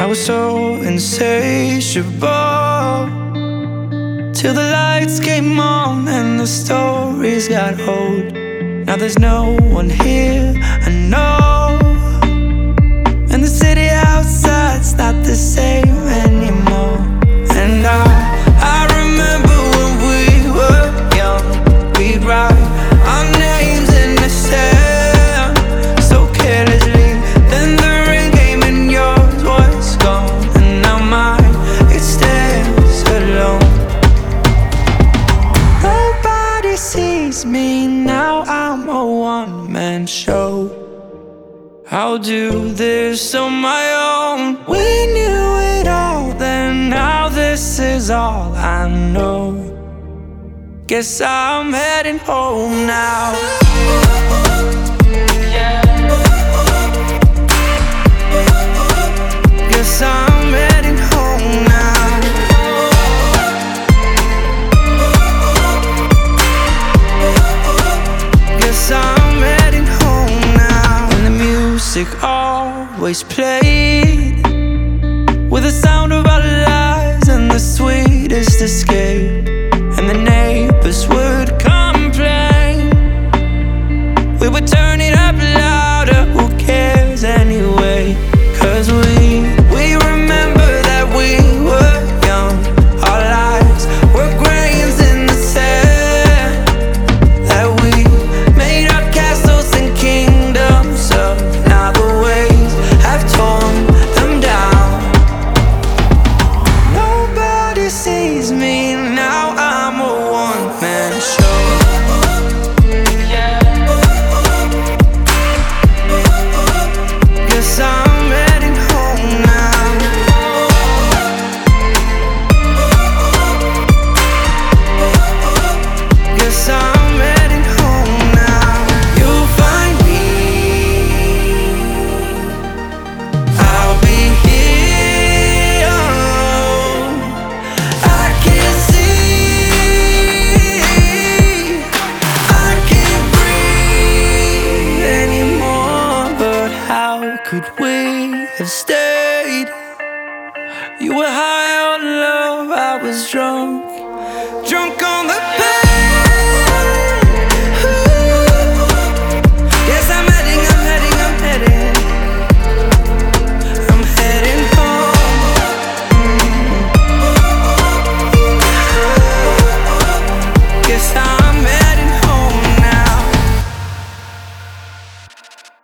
I was so insatiable till the lights came on and the stories got old. Now there's no one here I know, and the city outside's not the same anymore. And I remember when we were young, we'd write our names in the sand so carelessly. Then the rain came and yours was gone, and now mine, it stands alone. Nobody sees me now, I'm a one-man show. I'll do this on my own. We knew it all then, now this is all I know. Guess I'm heading home now. Guess I'm heading home now. Guess I'm heading home now. And the music always played with the sound of our lives and the sweetest escape. And the neighbors would complain, we would turn it up louder, who cares anyway? 'Cause we remember that we were young, our lives were grains in the sand, that we made our castles and kingdoms up. Now the waves have torn them down. Nobody sees me now, I'm a one-man show.